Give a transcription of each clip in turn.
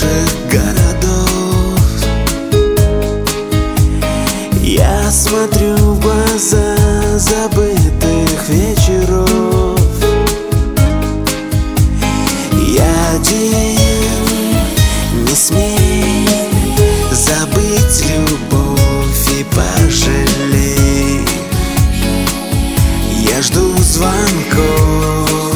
наших городов. Я смотрю в глаза забытых вечеров. Я один, не смей забыть любовь и пожалей. Я жду звонков.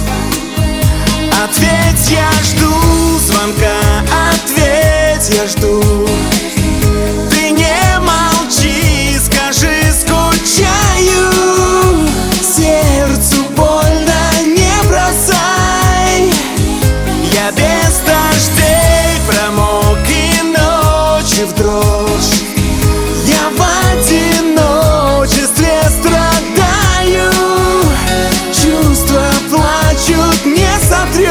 Ответь, я жду звонка. Ответь, я жду. Ты не молчи, скажи, скучаю. Сердцу больно, не бросай. Я без дождей промок и ночи в дрожь. Я в одиночестве страдаю. Чувства плачут, не сотрешь.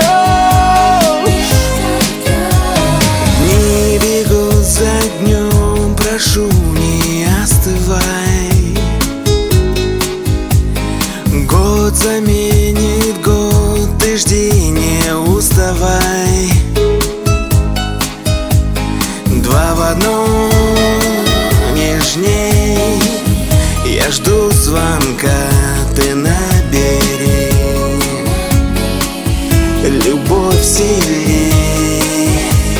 Не бегу за днем, прошу, не остывай. Год заменит год, ты жди, не уставай. Два в одном, нежней. Я жду звонка, ты набери. Любовь сильней.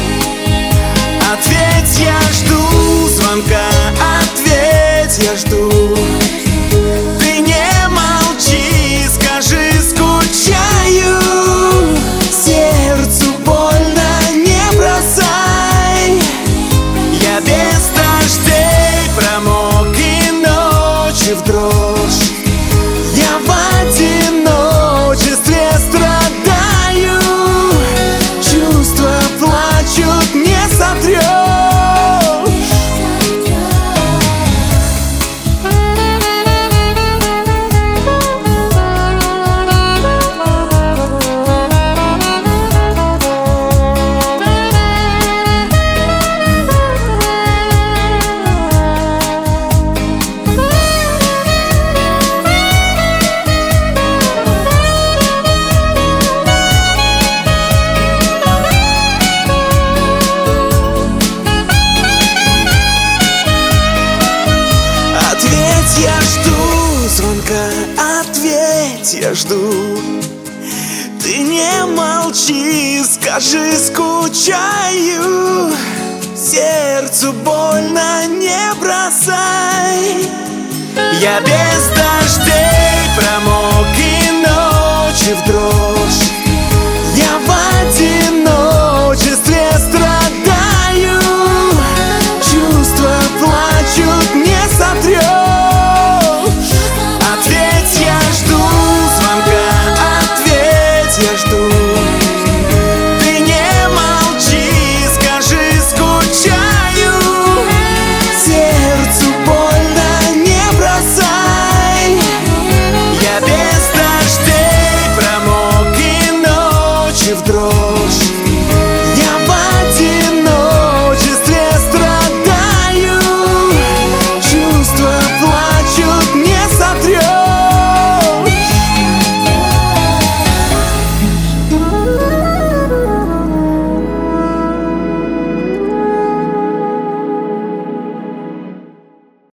Ответь, я жду звонка. Ответь, я жду. Ты не молчи, скажи, скучаю. Сердцу больно, не бросай. Я без дождей промок и ночи в дрожь. Я в одиночестве страдаю. Чувства плачут, не сотрешь. Я жду звонка, ответь, я жду. Ты не молчи, скажи, скучаю. Сердцу больно, не бросай. Я без дождей промок и ночи в дрожь.